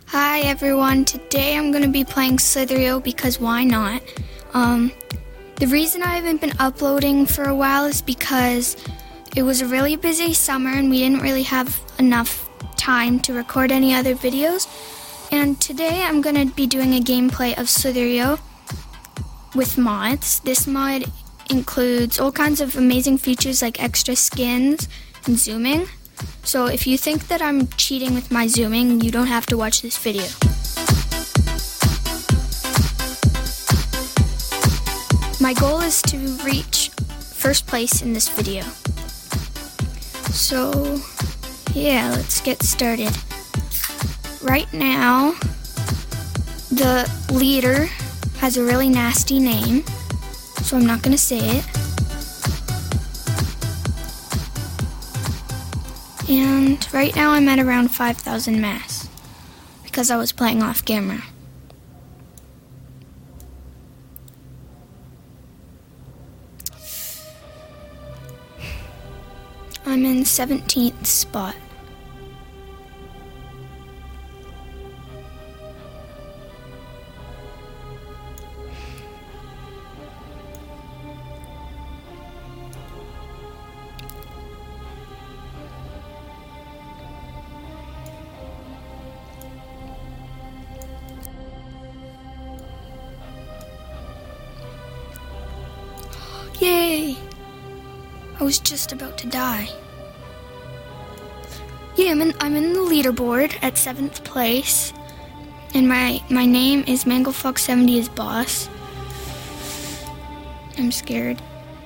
Hi everyone, today I'm going to be playing Slither.io because why not? The reason I haven't been uploading for a while is because it was a really busy summer and we didn't really have enough time to record any other videos. And today I'm going to be doing a gameplay of Slither.io with mods. This mod includes all kinds of amazing features like extra skins and zooming. So if you think that I'm cheating with my zooming, you don't have to watch this video. My goal is to reach first place in this video. So yeah, let's get started. Right now, the leader has a really nasty name, so I'm not gonna say it. And right now I'm at around 5,000 mass because I was playing off camera. I'm in 17th spot. Yay! I was just about to die. Yeah, I'm in the leaderboard at 7th place. And my name is MangleFox70 as boss. I'm scared.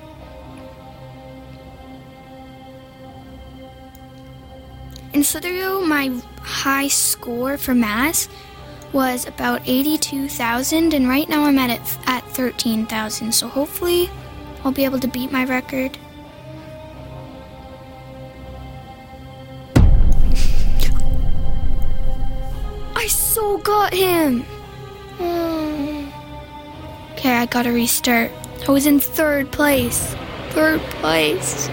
In Slither.io, my high score for mass was about 82,000, and right now I'm at 13,000, so hopefully I'll be able to beat my record. I so got him! Okay, I gotta restart. I was in 3rd place. 3rd place.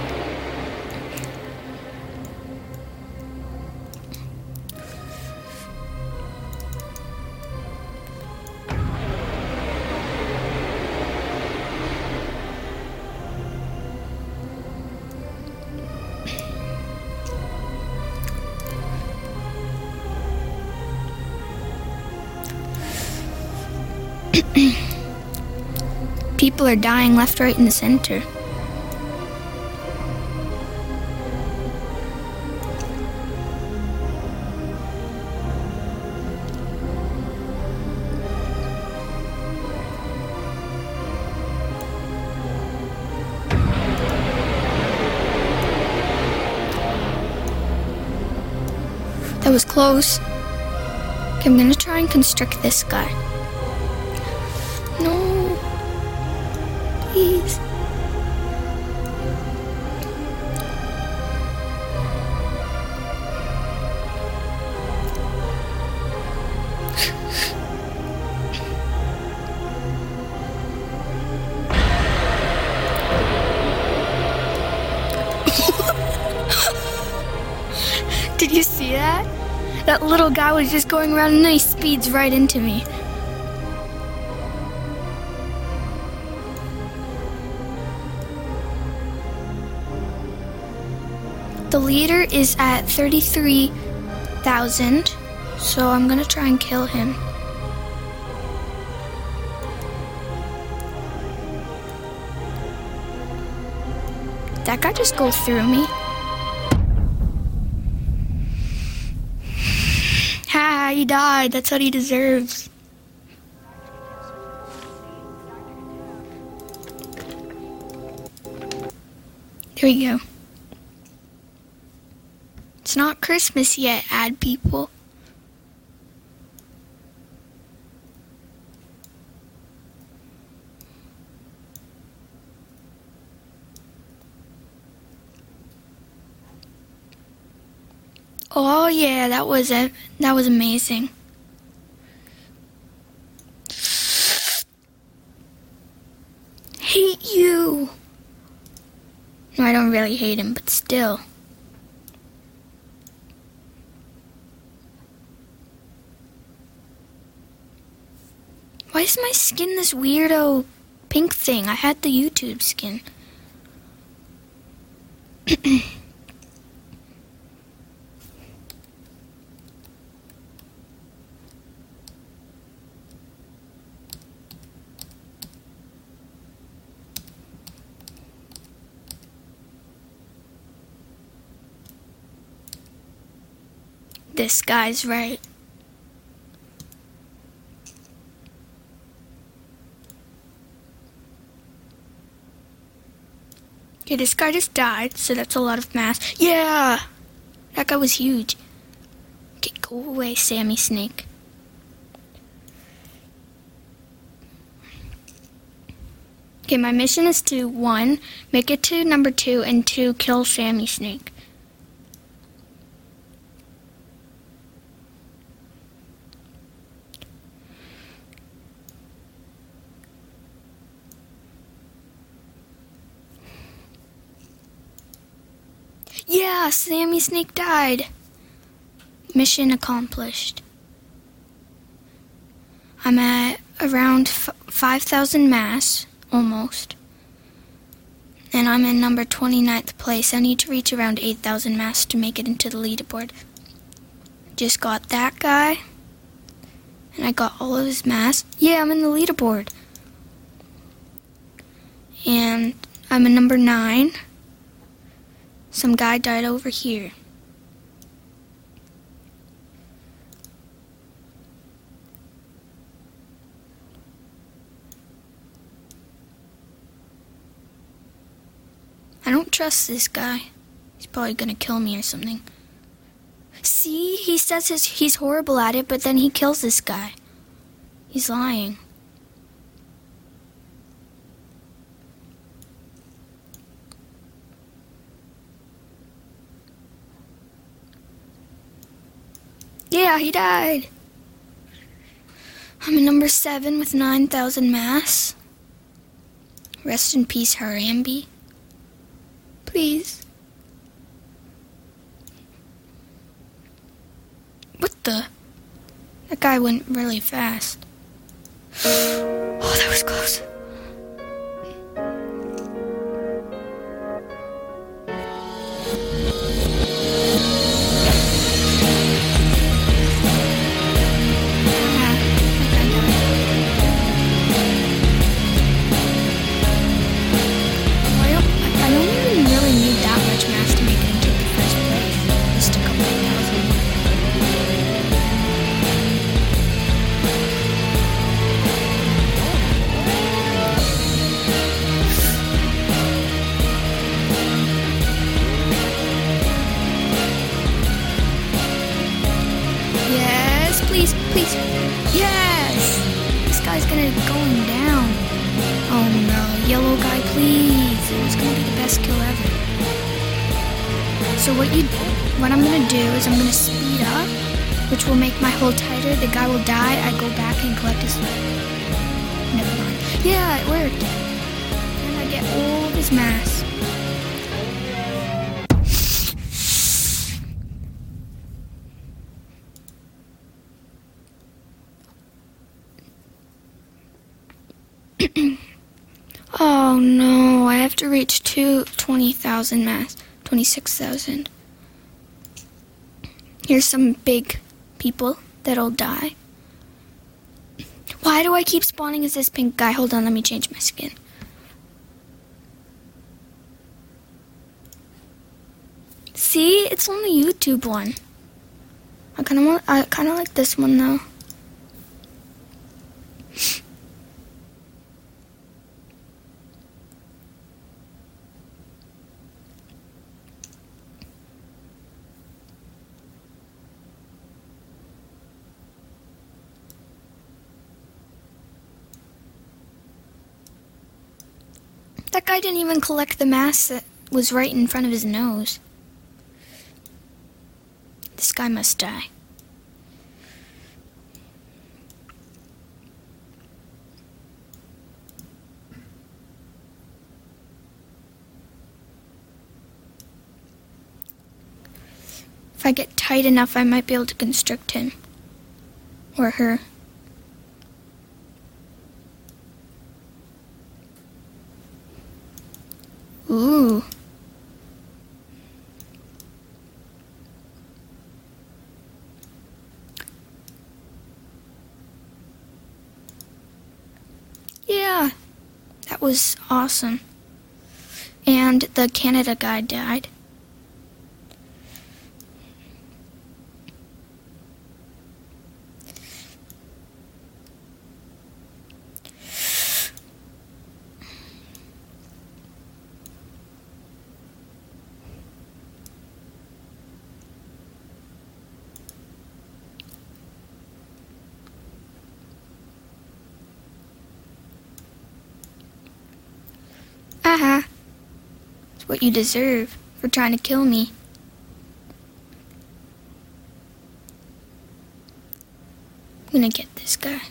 People are dying left, right, and center. That was close. Okay, I'm gonna try and constrict this guy. No. Please. Did you see that? That little guy was just going around and he speeds right into me. The leader is at 33,000, so I'm gonna try and kill him. Did that guy just go through me? Ha, he died. That's what he deserves. There we go. It's not Christmas yet, ad people. Oh yeah, that was it. That was amazing. Hate you. No, I don't really hate him, but still. Why is my skin this weirdo pink thing? I had the YouTube skin. This guy's right. Okay, this guy just died, so that's a lot of mass. Yeah! That guy was huge. Okay, go away, Sammy Snake. Okay, my mission is to, 1, make it to number 2, and 2, kill Sammy Snake. Yeah, Sammy Snake died. Mission accomplished. I'm at around 5,000 mass, almost. And I'm in number 29th place. I need to reach around 8,000 mass to make it into the leaderboard. Just got that guy. And I got all of his mass. Yeah, I'm in the leaderboard. And I'm in number 9. Some guy died over here. I don't trust this guy. He's probably gonna kill me or something. See, he says he's horrible at it, but then he kills this guy. He's lying. Yeah, he died. I'm in number 7 with 9,000 mass. Rest in peace, Harambe. Please. What the? That guy went really fast. Oh, that was close. Please, please. Yes! This guy's going down. Oh no, yellow guy, please. It was gonna be the best kill ever. So what I'm gonna do is I'm gonna speed up, which will make my hold tighter. The guy will die. I go back and collect his. Never mind. Yeah, it worked. And I get all of his mass. Oh no, I have to reach 20,000 mass. 26,000. Here's some big people that'll die. Why do I keep spawning as this pink guy? Hold on, let me change my skin. See, it's on the YouTube one. I kind of like this one though. That guy didn't even collect the mass that was right in front of his nose. This guy must die. If I get tight enough, I might be able to constrict him. Or her. Yeah, that was awesome. And the Canada guy died. Aha. It's what you deserve for trying to kill me. I'm gonna get this guy.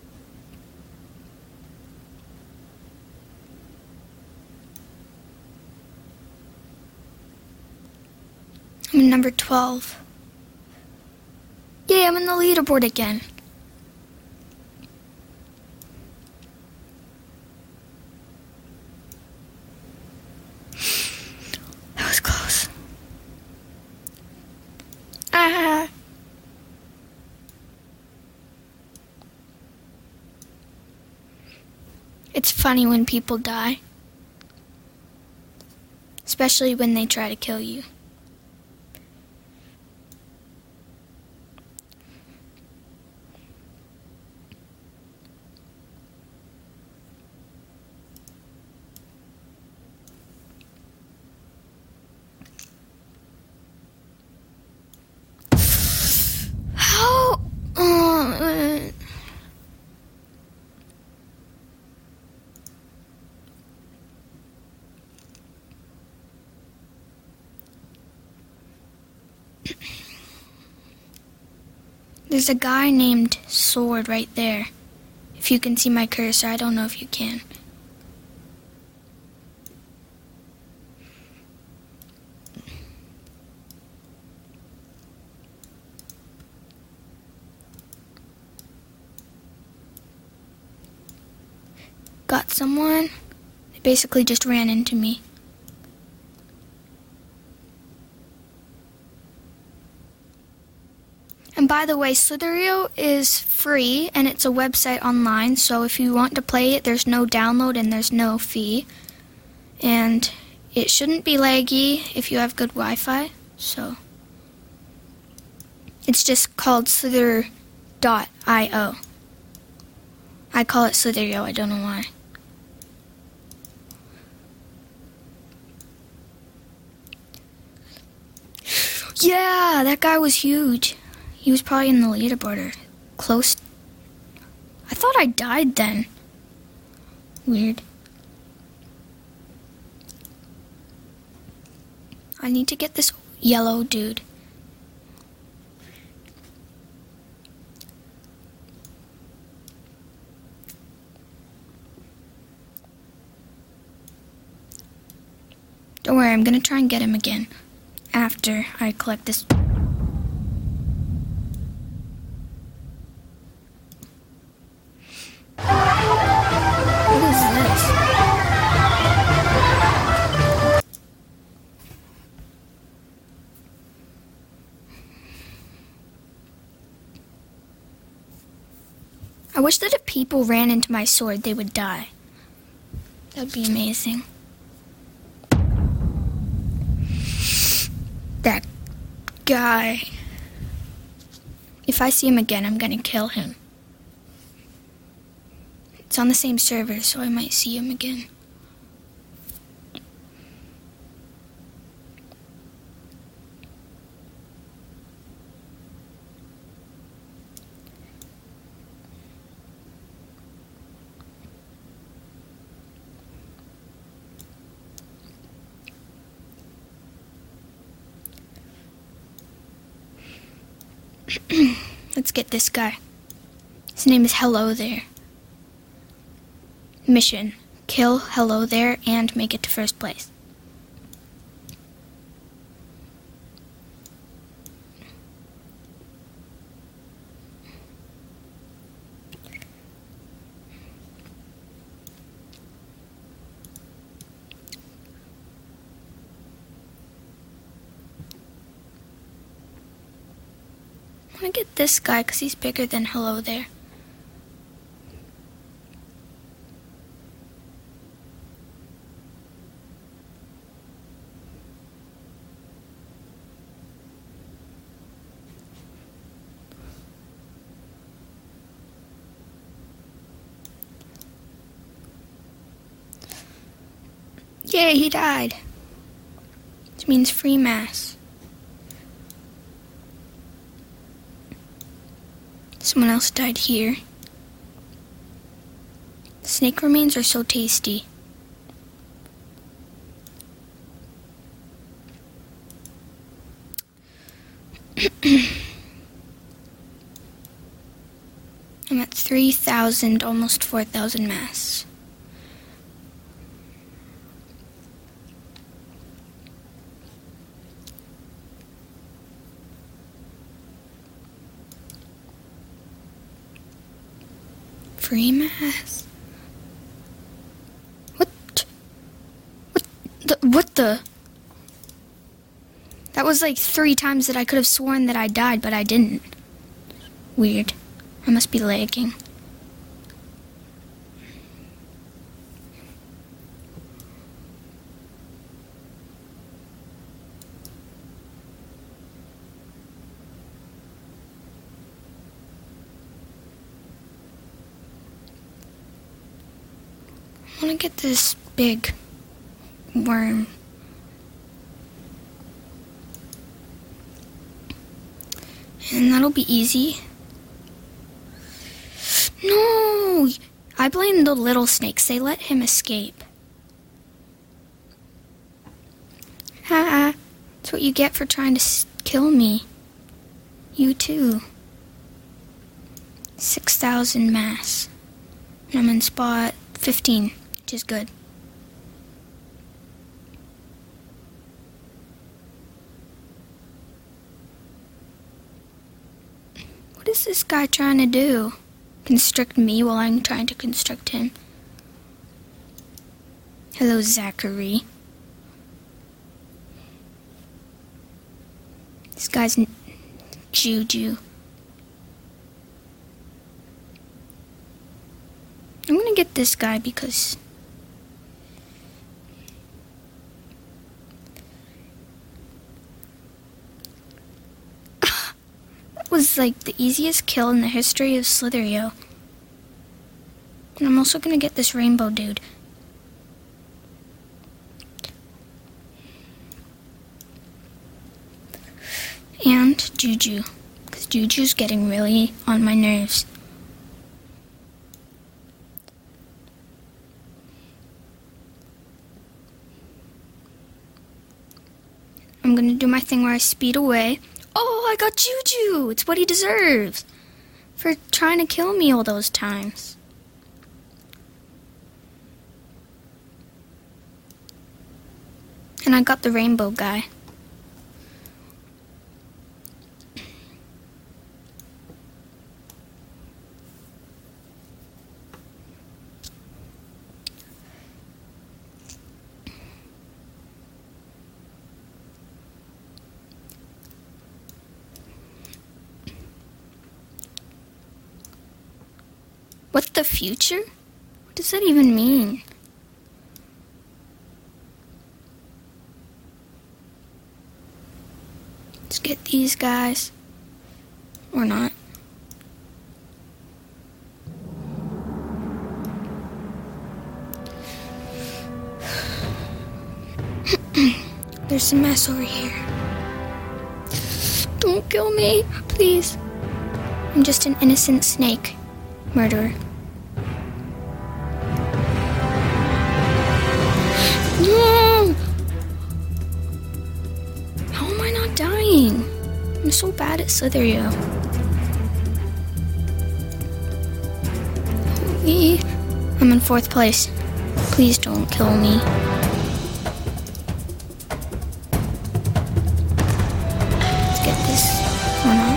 I'm number 12. Yay, I'm in the leaderboard again. That was close. Ah. It's funny when people die. Especially when they try to kill you. How? There's a guy named Sword right there. If you can see my cursor, I don't know if you can. Got someone? They basically just ran into me. And by the way, Slither.io is free and it's a website online, so if you want to play it, there's no download and there's no fee. And it shouldn't be laggy if you have good Wi-Fi, so it's just called Slither.io. I call it Slither.io, I don't know why. Yeah, that guy was huge. He was probably in the leaderboard or close. I thought I died then. Weird. I need to get this yellow dude. Don't worry, I'm gonna try and get him again after I collect this. What is this? I wish that if people ran into my sword, they would die. That would be amazing. That guy. If I see him again, I'm gonna kill him. It's on the same server, so I might see him again. Let's get this guy. His name is Hello There. Mission: kill Hello There and make it to first place. I'm gonna get this guy because he's bigger than Hello There. Yay, he died. Which means free mass. Someone else died here. Snake remains are so tasty. I'm at 3,000, almost 4,000 mass. Free mass. What the? That was like 3 times that I could have sworn that I died, but I didn't. Weird. I must be lagging. I want to get this big worm. And that'll be easy. No! I blame the little snakes. They let him escape. Ha! That's what you get for trying to kill me. You too. 6,000 mass. And I'm in spot 15, which is good. What is this guy trying to do? Constrict me while I'm trying to constrict him. Hello, Zachary. This guy's Juju. I'm gonna get this guy because was like the easiest kill in the history of Slither.io. And I'm also gonna get this rainbow dude. And Juju, because Juju's getting really on my nerves. I'm gonna do my thing where I speed away. Oh, I got Juju! It's what he deserves for trying to kill me all those times. And I got the rainbow guy. What the future? What does that even mean? Let's get these guys. Or not. There's some mess over here. Don't kill me, please. I'm just an innocent snake. Murderer. No! How am I not dying? I'm so bad at Slither.io. I'm in 4th place. Please don't kill me. Let's get this one out.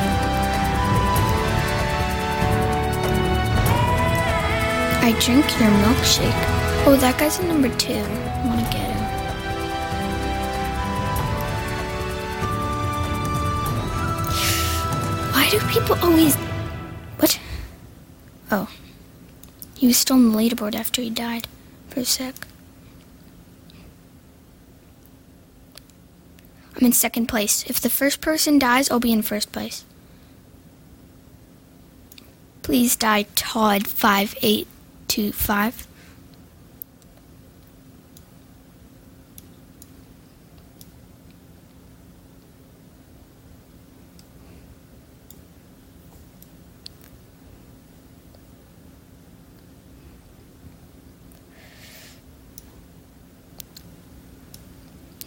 I drink your milkshake. Oh, that guy's in number 2. I want to get him. Why do people always... What? Oh. He was still on the leaderboard after he died for a sec. I'm in 2nd place. If the first person dies, I'll be in 1st place. Please die, Todd 5825.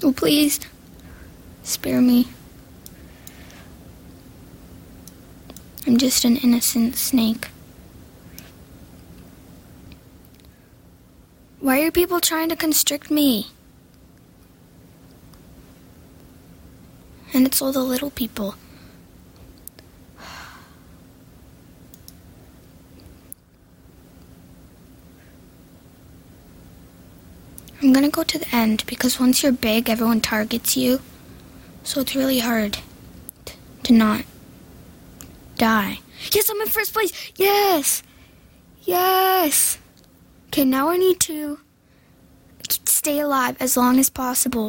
Oh, please. Spare me. I'm just an innocent snake. Why are people trying to constrict me? And it's all the little people. I'm gonna go to the end because once you're big, everyone targets you. So it's really hard to not die. Yes, I'm in first place. Yes. Yes. Okay, now I need to stay alive as long as possible.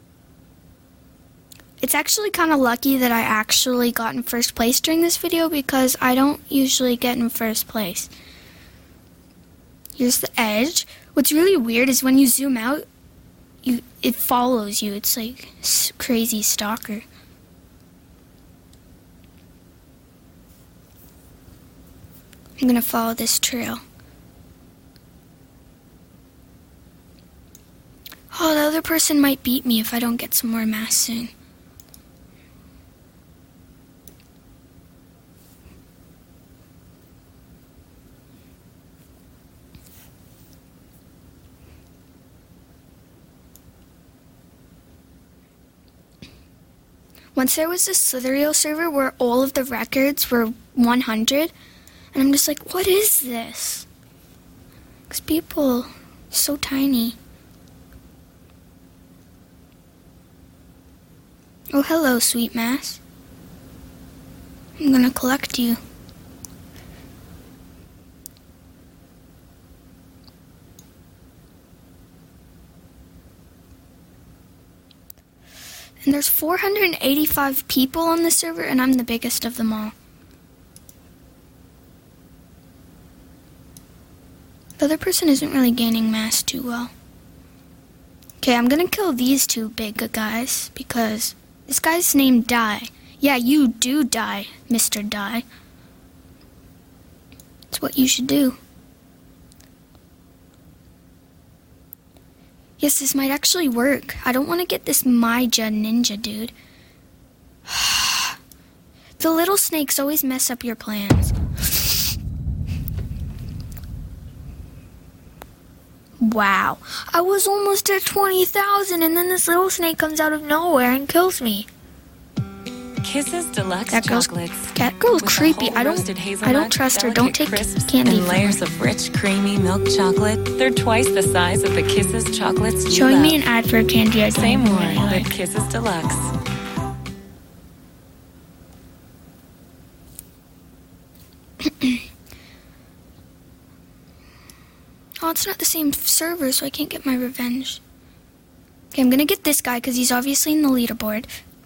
It's actually kind of lucky that I actually got in first place during this video because I don't usually get in first place. Here's the edge. What's really weird is when you zoom out, it follows you. It's like crazy stalker. I'm gonna follow this trail. Oh, the other person might beat me if I don't get some more mass soon. Once there was this Slither.io server where all of the records were 100, and I'm just like, what is this? Because people, so tiny. Oh, hello, sweet mass. I'm gonna collect you. And there's 485 people on the server, and I'm the biggest of them all. The other person isn't really gaining mass too well. Okay, I'm gonna kill these two big guys, because this guy's named Die. Yeah, you do die, Mr. Die. It's what you should do. Yes, this might actually work. I don't want to get this Maija ninja dude. The little snakes always mess up your plans. Wow. I was almost at 20,000 and then this little snake comes out of nowhere and kills me. Kisses Deluxe That girl's chocolates. creepy. I don't trust her. Don't take candy and from layers her. of rich, creamy milk chocolate. They're twice the size of the Kisses chocolates you Showing love. me an ad for a candy I don't Same really one like. with Kisses Deluxe. Oh, it's not the same server, so I can't get my revenge. Okay, I'm gonna get this guy because he's obviously in the leaderboard.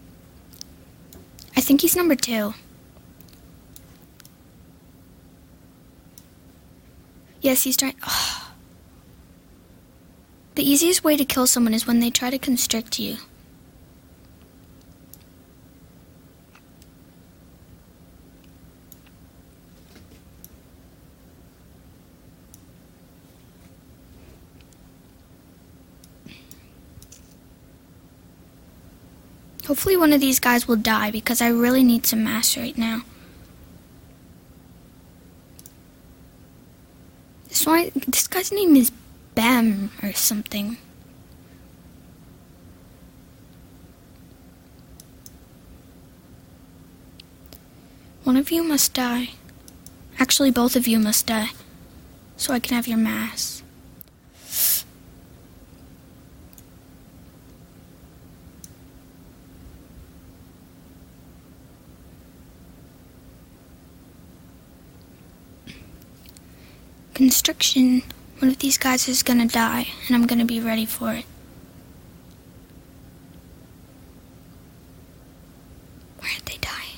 I think he's number 2. Yes, he's trying. Oh. The easiest way to kill someone is when they try to constrict you. Hopefully one of these guys will die because I really need some mass right now. This guy's name is Bam or something. One of you must die. Actually, both of you must die. So I can have your mass. Constriction. One of these guys is gonna die, and I'm gonna be ready for it. Why are they dying?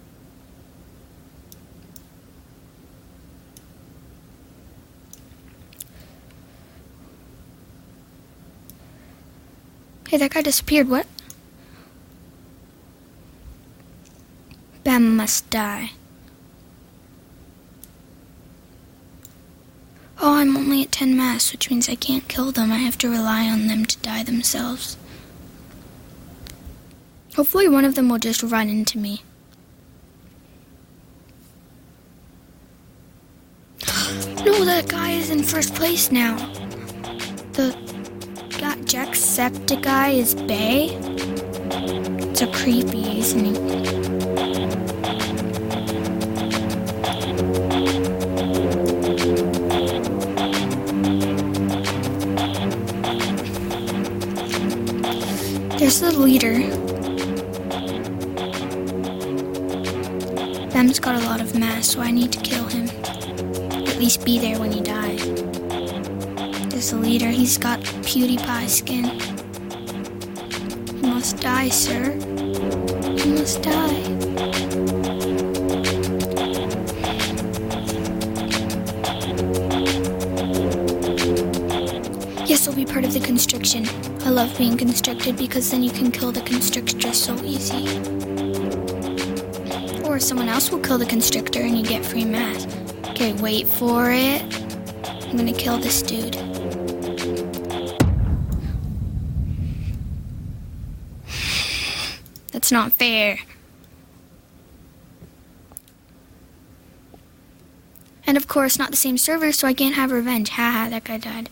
Hey, that guy disappeared. What? Bam must die. Oh, I'm only at 10 mass, which means I can't kill them. I have to rely on them to die themselves. Hopefully one of them will just run into me. No, that guy is in first place now. The Jacksepticeye is Bay. It's a creepy, isn't he? There's the leader. Them's got a lot of mass, so I need to kill him. At least be there when he dies. There's the leader. He's got PewDiePie skin. You must die, sir. You must die. Yes, I'll be part of the constriction. I love being constricted because then you can kill the constrictor so easy. Or someone else will kill the constrictor and you get free mass. Okay, wait for it. I'm gonna kill this dude. That's not fair. And of course, not the same server, so I can't have revenge. Haha, that guy died.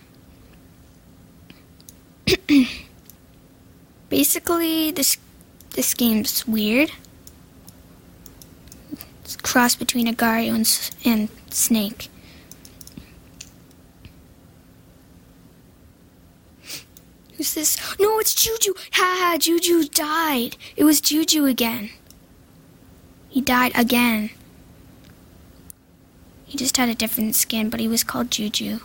Basically, this game's weird. It's a cross between Agar.io and Snake. Who's this? No, it's Juju. Haha, Juju died. It was Juju again. He died again. He just had a different skin, but he was called Juju.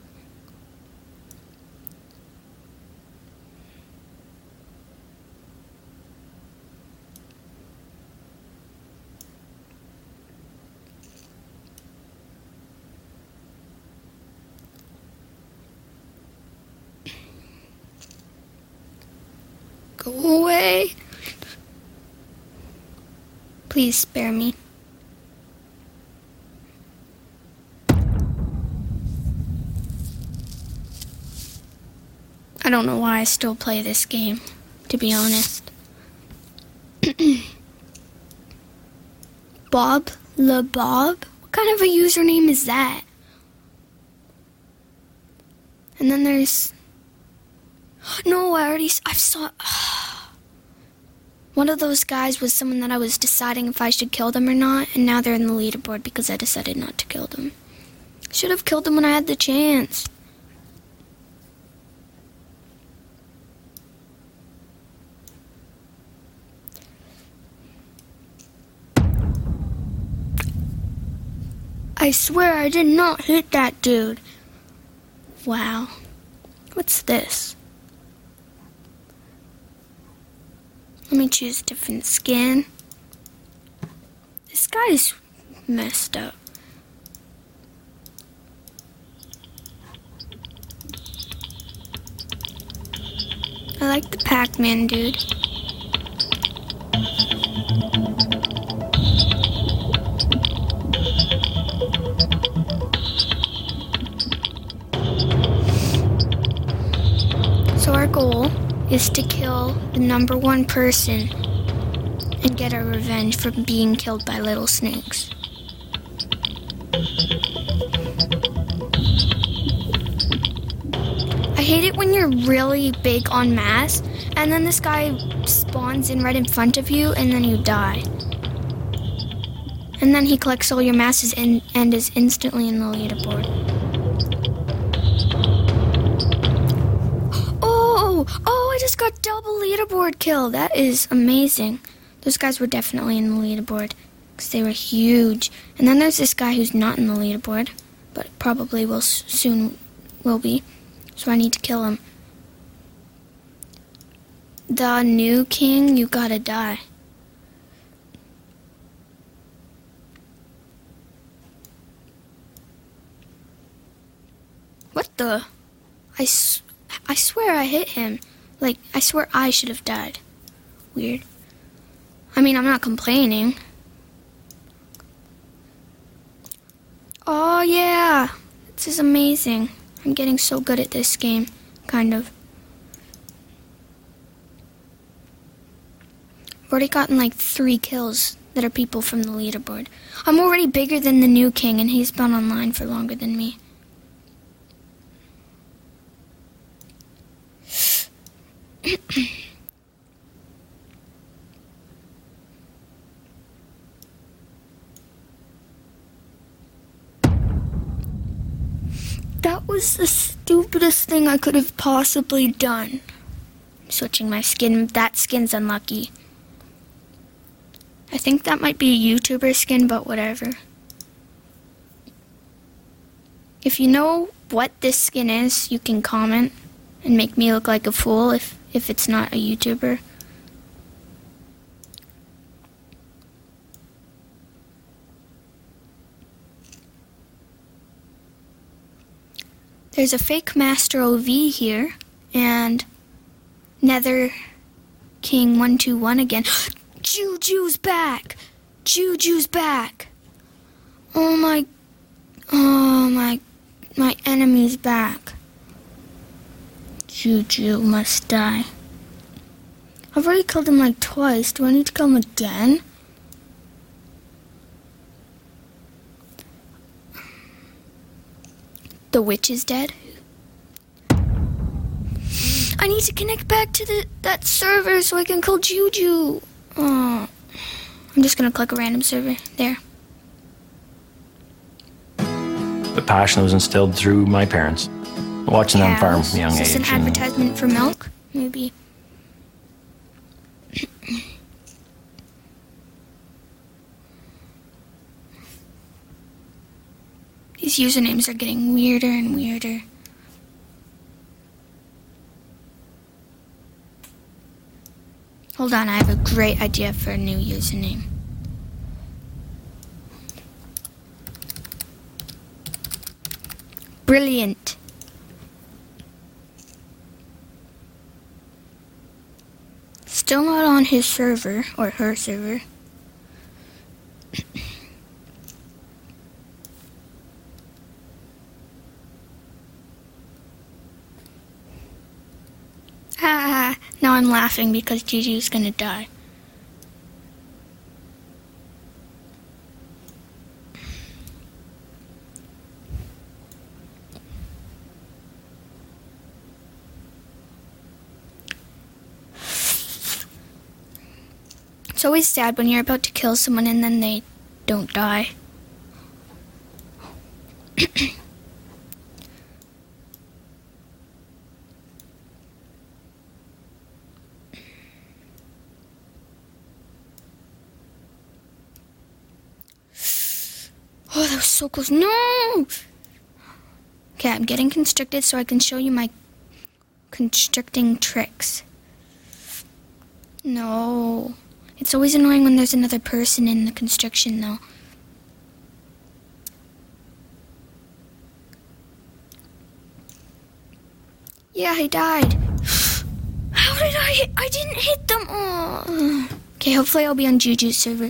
Go away. Please spare me. I don't know why I still play this game, to be honest. Bob Le Bob? What kind of a username is that? And then there's... No, I saw... One of those guys was someone that I was deciding if I should kill them or not, and now they're in the leaderboard because I decided not to kill them. Should have killed them when I had the chance. I swear I did not hit that dude. Wow. What's this? Let me choose a different skin. This guy's messed up. I like the Pac-Man dude. So our goal is to kill the number one person and get our revenge for being killed by little snakes. I hate it when you're really big on mass and then this guy spawns in right in front of you and then you die. And then he collects all your masses and is instantly in the leaderboard. Oh, I just got double leaderboard kill. That is amazing. Those guys were definitely in the leaderboard because they were huge. And then there's this guy who's not in the leaderboard, but probably soon will be. So I need to kill him. The new king, you gotta die. What the? I swear I hit him. Like, I swear I should have died. Weird. I mean, I'm not complaining. Oh, yeah. This is amazing. I'm getting so good at this game, kind of. already gotten like 3 kills that are people from the leaderboard. I'm already bigger than the new king, and he's been online for longer than me. That was the stupidest thing I could have possibly done. Switching my skin. That skin's unlucky. I think that might be a YouTuber skin, but whatever. If you know what this skin is, you can comment and make me look like a fool if it's not a YouTuber. There's a fake Master OV here, and Nether King 121 again. Juju's back! Juju's back! Oh my, my enemy's back. Juju must die. I've already killed him like twice. Do I need to kill him again? The witch is dead. I need to connect back to that server so I can kill Juju. Oh, I'm just gonna click a random server. There. The passion was instilled through my parents, watching them farm from a young age. Is this an advertisement for milk? Maybe. These usernames are getting weirder and weirder. Hold on, I have a great idea for a new username. Brilliant. Still not on his server, or her server. Now I'm laughing because Juju's gonna die. It's always sad when you're about to kill someone and then they don't die. Oh, that was so close. No! Okay, I'm getting constricted so I can show you my constricting tricks. No. It's always annoying when there's another person in the constriction, though. Yeah, he died. How did I hit? I didn't hit them. Oh. Okay, hopefully I'll be on Juju's server.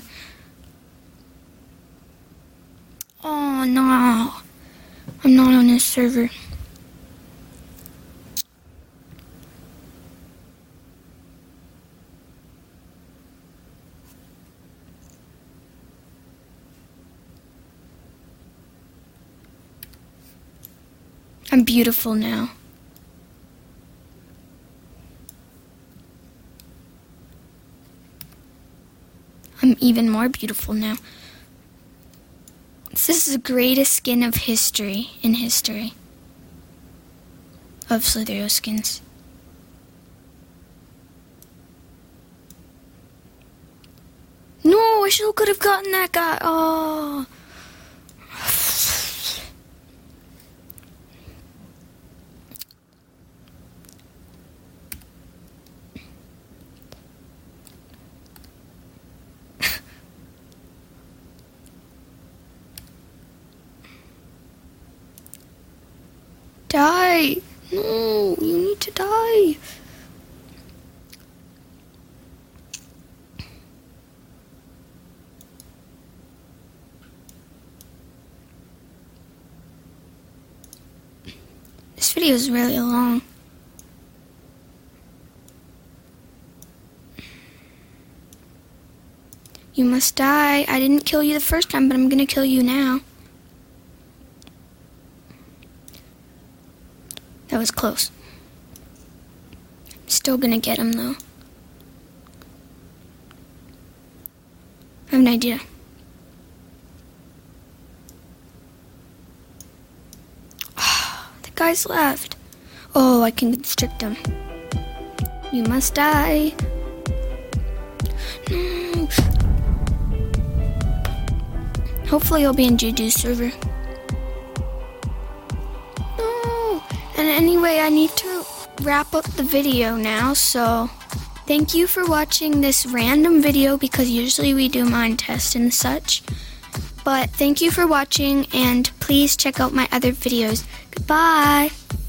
Oh, no. I'm not on his server. I'm beautiful now. I'm even more beautiful now. This is the greatest skin of history, in history. Of Slither.io skins. No, I still could have gotten that guy. Oh. Die! No, you need to die. This video is really long. You must die. I didn't kill you the first time, but I'm gonna kill you now. That was close. Still gonna get him, though. I have an idea. The guy's left. Oh, I can constrict him. You must die. No. Hopefully he'll be in Juju's server. No. And anyway, I need to wrap up the video now, so thank you for watching this random video because usually we do mind tests and such. But thank you for watching, and please check out my other videos. Goodbye.